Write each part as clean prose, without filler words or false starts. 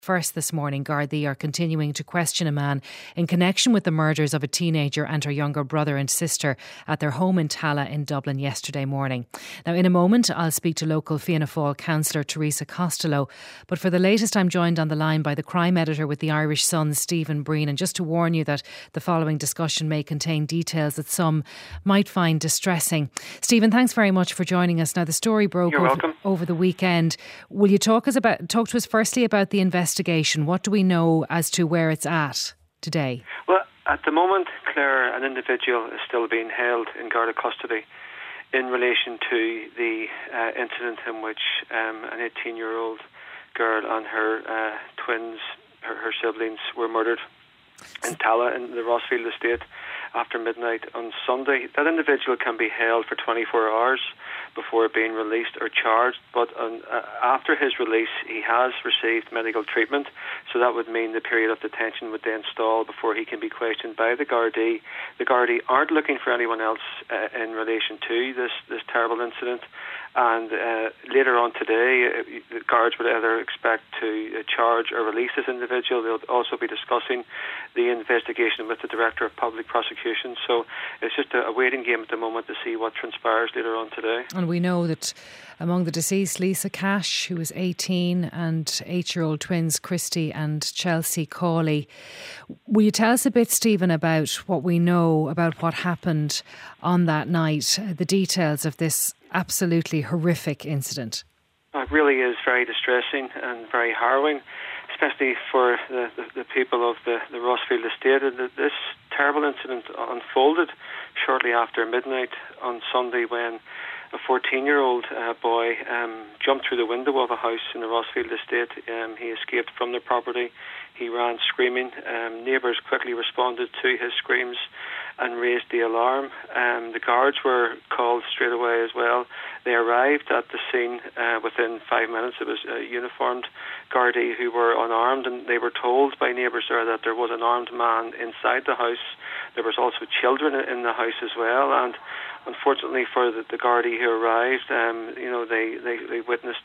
First this morning, Gardaí are continuing to question a man in connection with the murders of a teenager and her younger brother and sister at their home in Tallaght in Dublin yesterday morning. Now, in a moment, I'll speak to local Fianna Fáil councillor Teresa Costello. But for the latest, I'm joined on the line by the crime editor with the Irish Sun, Stephen Breen. And just to warn you that the following discussion may contain details that some might find distressing. Stephen, thanks very much for joining us. Now, the story broke over the weekend. Will you talk to us firstly about the investigation? What do we know as to where it's at today? Well, at the moment, Claire, an individual is still being held in Garda custody in relation to the incident in which an 18-year-old girl and her twins, her siblings, were murdered in Tallaght in the Rossfield estate after midnight on Sunday. That individual can be held for 24 hours before being released or charged, but after his release he has received medical treatment, so that would mean the period of detention would then stall before he can be questioned by the Gardaí. The Gardaí aren't looking for anyone else in relation to this terrible incident, and later on today the guards would either expect to charge or release this individual. They'll also be discussing the investigation with the Director of Public Prosecution, so it's just a waiting game at the moment to see what transpires later on today. And we know that among the deceased, Lisa Cash, who was 18, and 8-year-old twins Christy and Chelsea Cawley. Will you tell us a bit, Stephen, about what we know about what happened on that night, the details of this absolutely horrific incident? It really is very distressing and very harrowing, especially for the people of the Rossfield estate. And this terrible incident unfolded shortly after midnight on Sunday when a 14-year-old boy jumped through the window of a house in the Rossfield estate. He escaped from the property. He ran screaming. Neighbours quickly responded to his screams and raised the alarm. The guards were called straight away as well. They arrived at the scene within 5 minutes. It was uniformed Gardaí who were unarmed, and they were told by neighbours there that there was an armed man inside the house. There was also children in the house as well, and unfortunately for the Gardaí who arrived, they witnessed,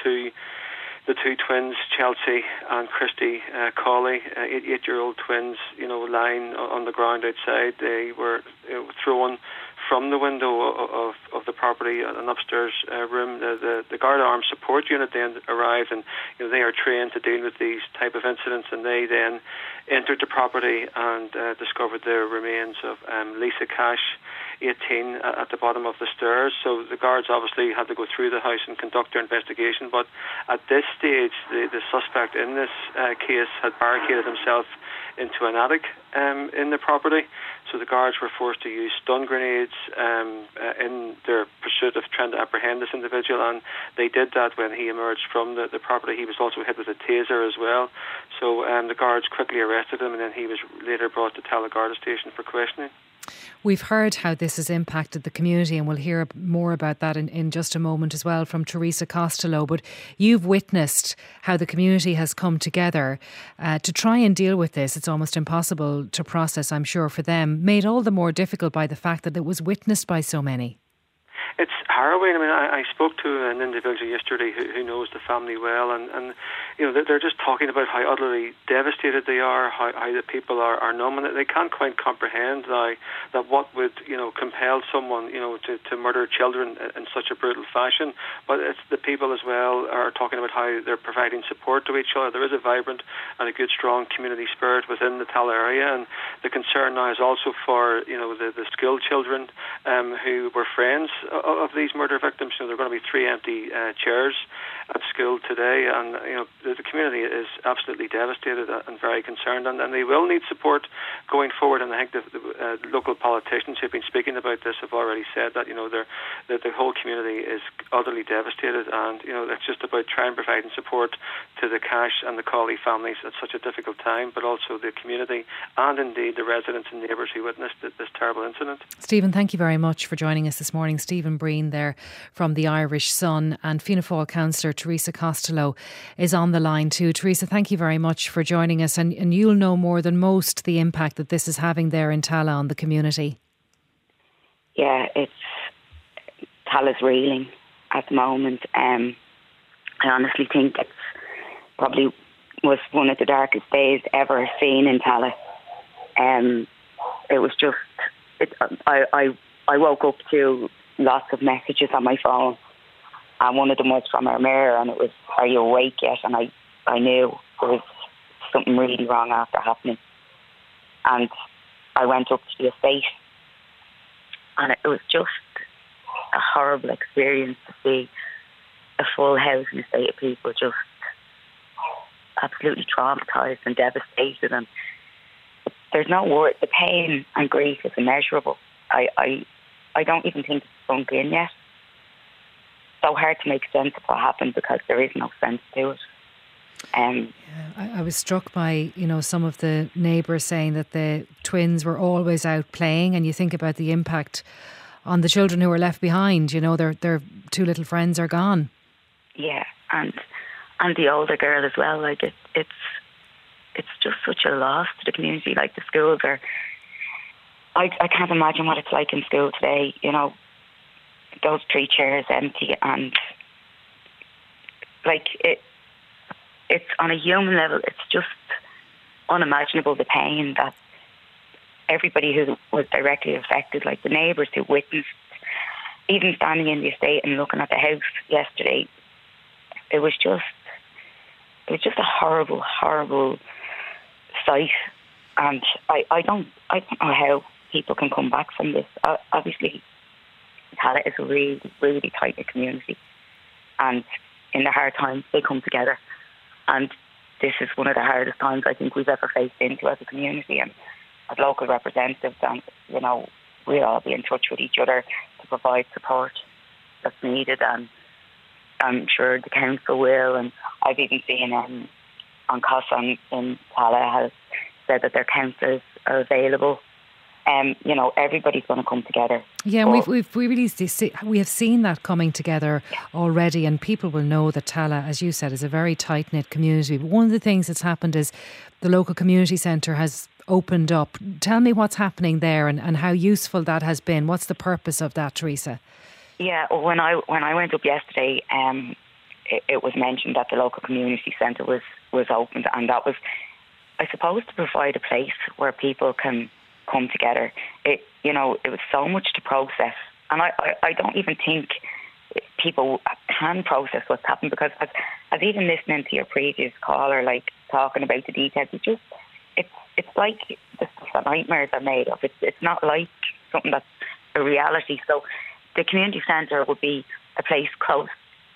the two twins, Chelsea and Christy Cawley, 8-year-old twins, lying on the ground outside. They were thrown from the window of the property, an upstairs room. The Garda Armed Support Unit then arrived, and they are trained to deal with these type of incidents, and they then entered the property and discovered the remains of Lisa Cash, 18, at the bottom of the stairs. So the guards obviously had to go through the house and conduct their investigation, but at this stage the suspect in this case had barricaded himself into an attic in the property. So the guards were forced to use stun grenades in their pursuit of trying to apprehend this individual, and they did that when he emerged from the property. He was also hit with a taser as well. So the guards quickly arrested him, and then he was later brought to Tallaght Garda Station for questioning. We've heard how this has impacted the community, and we'll hear more about that in just a moment as well from Teresa Costello. But you've witnessed how the community has come together to try and deal with this. It's almost impossible to process, I'm sure, for them, made all the more difficult by the fact that it was witnessed by so many. It's harrowing. I mean, I spoke to an individual yesterday who knows the family well, and they're just talking about how utterly devastated they are, how the people are numb, and they can't quite comprehend that what would compel someone to murder children in such a brutal fashion. But it's the people as well are talking about how they're providing support to each other. There is a vibrant and a good, strong community spirit within the Tallaght area, and the concern now is also for the school children who were friends of these murder victims. There are going to be 3 empty chairs at school today, and the community is absolutely devastated and very concerned, and they will need support going forward. And I think the local politicians who've been speaking about this have already said that that the whole community is utterly devastated, and it's just about trying providing support to the Cash and the Cawley families at such a difficult time, but also the community and indeed the residents and neighbours who witnessed this terrible incident. Stephen, thank you very much for joining us this morning. Stephen Breen there from the Irish Sun, and Fianna Fáil councillor Teresa Costello is on the line too. Teresa, thank you very much for joining us, and you'll know more than most the impact that this is having there in Tallaght on the community. Yeah, Tallagh's reeling at the moment. I honestly think it's probably was one of the darkest days ever seen in Tallaght. It was just, I woke up to lots of messages on my phone, and one of them was from our mayor, and it was, "Are you awake yet?" And I knew there was something really wrong after happening. And I went up to the estate, and it was just a horrible experience to see a full house and estate of people just absolutely traumatised and devastated. And there's no word. The pain and grief is immeasurable. I don't even think it's sunk in yet. So hard to make sense of what happened because there is no sense to it. I was struck by, some of the neighbours saying that the twins were always out playing, and you think about the impact on the children who were left behind. Their two little friends are gone. Yeah, and the older girl as well. Like it's just such a loss to the community. Like the schools are. I can't imagine what it's like in school today. Those 3 chairs empty, and like it's on a human level, it's just unimaginable, the pain that everybody who was directly affected, like the neighbours who witnessed, even standing in the estate and looking at the house yesterday, it was just a horrible, horrible sight. And I don't know how people can come back from this. Obviously, Tallaght is a really, really tight-knit community, and in the hard times they come together. And this is one of the hardest times I think we've ever faced into as a community. And as local representatives, and we'll all be in touch with each other to provide support that's needed. And I'm sure the council will. And I've even seen on COSAN in Tallaght has said that their councillors are available. Everybody's going to come together. Yeah, and we have seen that coming together already, and people will know that Tallaght, as you said, is a very tight-knit community. But one of the things that's happened is the local community centre has opened up. Tell me what's happening there and how useful that has been. What's the purpose of that, Teresa? Yeah, well, when I went up yesterday, it was mentioned that the local community centre was opened, and that was, I suppose, to provide a place where people can come together. It was so much to process, and I don't even think people can process what's happened, because as even listening to your previous caller, like talking about the details, it's like the stuff that nightmares are made of. It's not like something that's a reality. So the community centre would be a place close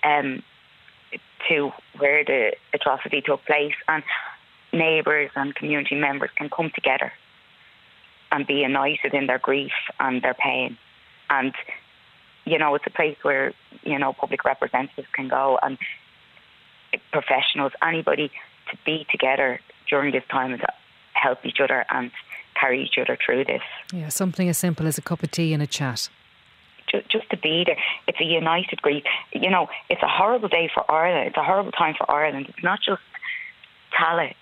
to where the atrocity took place, and neighbours and community members can come together and be united in their grief and their pain. And, it's a place where, public representatives can go, and professionals, anybody, to be together during this time and to help each other and carry each other through this. Yeah, something as simple as a cup of tea and a chat. Just to be there. It's a united grief. It's a horrible day for Ireland. It's a horrible time for Ireland. It's not just Tallaght.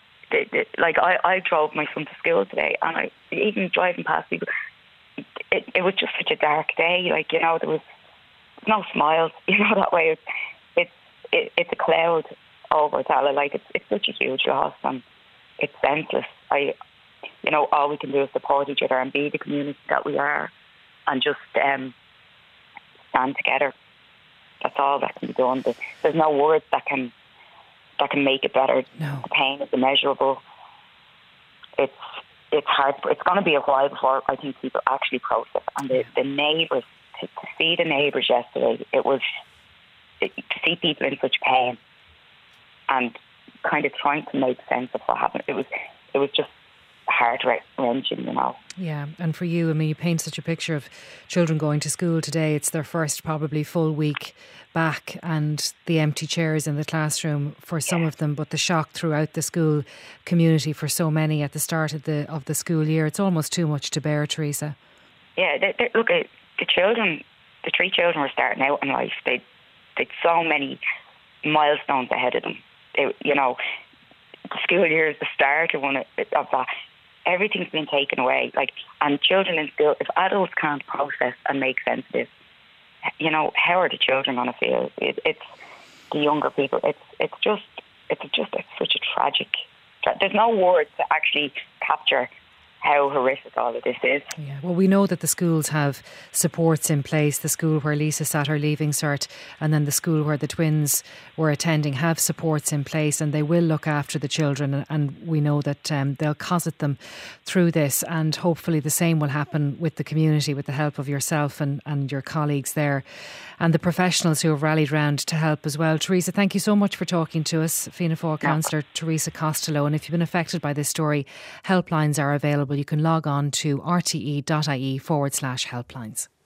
I drove my son to school today, and even driving past people, it was just such a dark day. There was no smiles. That way. It's a cloud over Tallaght. It's such a huge loss, and it's senseless. All we can do is support each other and be the community that we are, and just stand together. That's all that can be done. There's no words that can make it better. No. The pain is immeasurable. It's hard. It's going to be a while before I think people actually process. And the neighbours, to see the neighbours yesterday, it was to see people in such pain and kind of trying to make sense of what happened. It was just heart-wrenching, Yeah, and for you, you paint such a picture of children going to school today. It's their first probably full week back, and the empty chairs in the classroom for some of them, but the shock throughout the school community for so many at the start of the school year. It's almost too much to bear, Teresa. Yeah, look, the 3 children were starting out in life. They'd so many milestones ahead of them. The school year is the start of that. Everything's been taken away. And children in school, if adults can't process and make sense of this, how are the children going to feel? It's the younger people. It's just it's such a tragic. There's no words to actually capture how horrific all of this is. Yeah, well, we know that the schools have supports in place. The school where Lisa sat her Leaving Cert and then the school where the twins were attending have supports in place, and they will look after the children, and we know that they'll cosset them through this, and hopefully the same will happen with the community with the help of yourself and your colleagues there and the professionals who have rallied round to help as well. Teresa, thank you so much for talking to us. Fianna Fáil Councillor Teresa Costello. And if you've been affected by this story, helplines are available. You can log on to rte.ie/helplines.